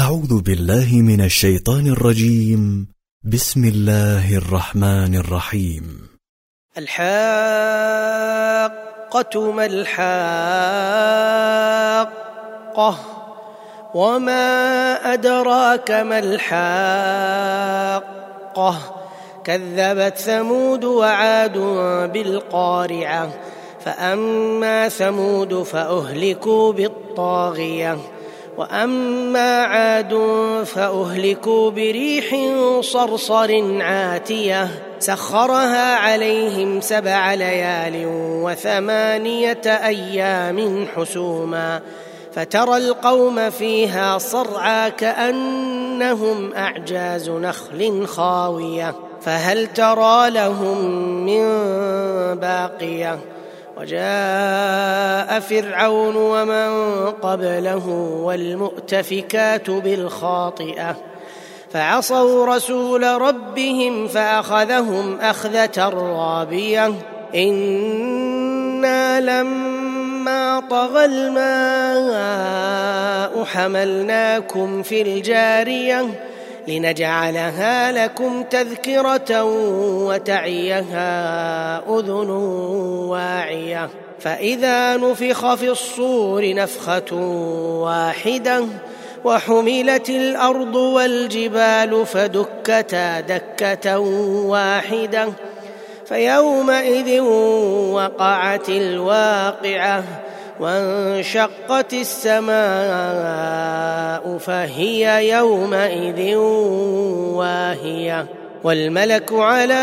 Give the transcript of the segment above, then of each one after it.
أعوذ بالله من الشيطان الرجيم. بسم الله الرحمن الرحيم. الحاقة ما الحاقة وما أدراك ما الحاقة كذبت ثمود وعاد بالقارعة فأما ثمود فأهلكوا بالطاغية وأما عاد فأهلكوا بريح صرصر عاتية سخرها عليهم 7 ليال و8 أيام حسوما فترى القوم فيها صرعى كأنهم أعجاز نخل خاوية فهل ترى لهم من باقية وجاء فرعون ومن قبله والمؤتفكات بالخاطئة فعصوا رسول ربهم فأخذهم أخذة رابية إنا لما طغى الماء حملناكم في الجارية لنجعلها لكم تذكرة وتعيها أذن واعية فإذا نفخ في الصور نفخة واحدة وحملت الأرض والجبال فدكتا دكة واحدة فيومئذ وقعت الواقعة وانشقت السماء فهي يومئذ واهية والملك على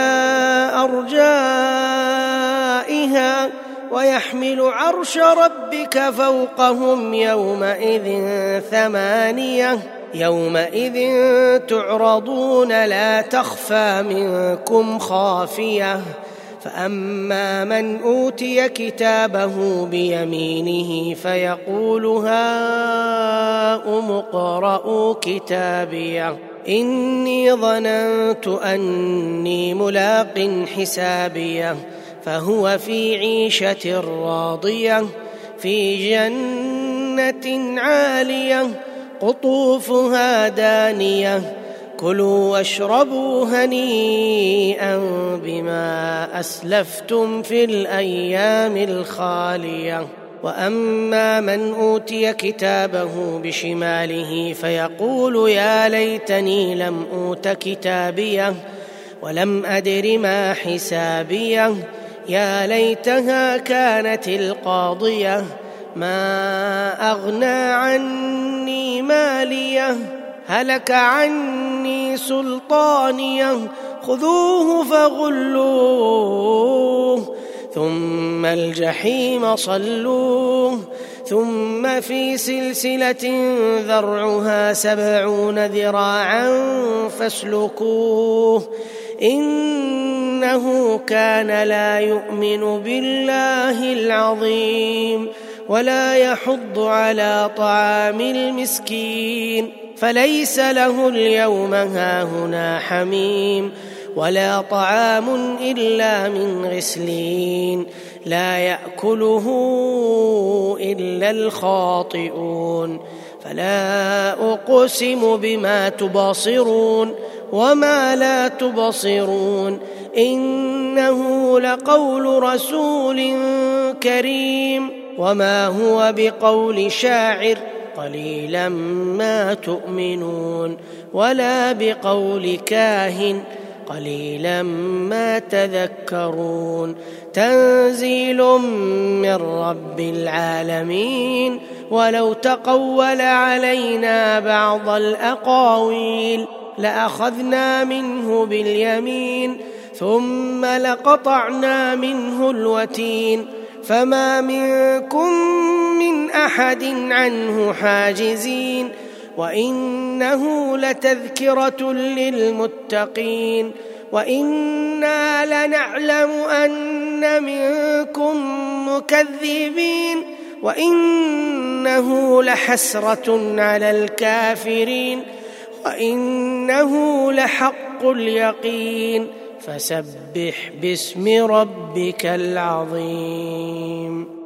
أرجائها ويحمل عرش ربك فوقهم يومئذ 8 يومئذ تعرضون لا تخفى منكم خافية فأما من أوتي كتابه بيمينه فيقول هاؤم اقرءوا كتابيه إني ظننت أني ملاق حسابيه فهو في عيشة راضية في جنة عالية قطوفها دانية كلوا واشربوا هنيئا بما أسلفتم في الأيام الخالية وأما من أوتي كتابه بشماله فيقول يا ليتني لم أوت كتابيه ولم أدر ما حسابيه يا ليتها كانت القاضية ما أغنى عني ماليه هلك عني سلطانيه خذوه فغلوه ثم الجحيم صلوه ثم في سلسلة ذرعها 70 ذراعا فاسلكوه إنه كان لا يؤمن بالله العظيم ولا يحض على طعام المسكين فليس له اليوم هاهنا حميم ولا طعام إلا من غسلين لا يأكله إلا الخاطئون فلا أقسم بما تبصرون وما لا تبصرون إنه لقول رسول كريم وما هو بقول شاعر قليلا ما تؤمنون ولا بقول كاهن قليلا ما تذكرون تنزيل من رب العالمين ولو تقول علينا بعض الأقاويل لأخذنا منه باليمين ثم لقطعنا منه الوتين فما منكم من أحد عنه حاجزين وإنه لتذكرة للمتقين وإنا لنعلم أن منكم مكذبين وإنه لحسرة على الكافرين وإنه لحق اليقين فسبح باسم ربك العظيم.